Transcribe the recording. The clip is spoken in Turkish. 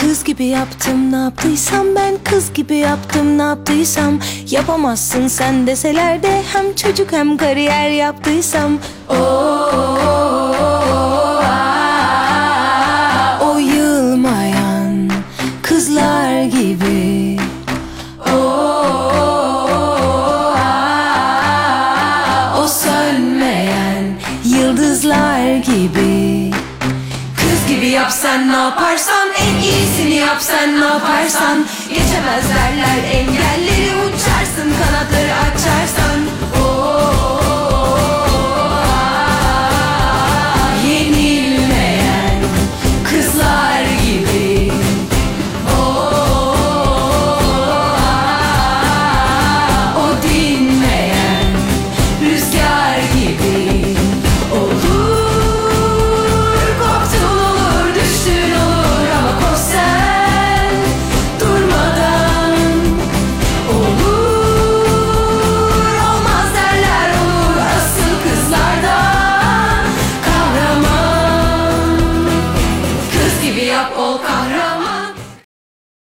Kız gibi yaptım ne yaptıysam, ben kız gibi yaptım ne yaptıysam. Yapamazsın sen deseler de, hem çocuk hem kariyer yaptıysam. O yılmayan kızlar gibi. O sönmeyen yıldızlar gibi. Kız gibi yapsan ne yaparsan, en iyisini yapsan ne yaparsan. Geçemez derler engelleri, uçarsın kanatları açarsan. Yenilmeyen kızlar gibi. O dinmeyen rüzgar gibi. Ol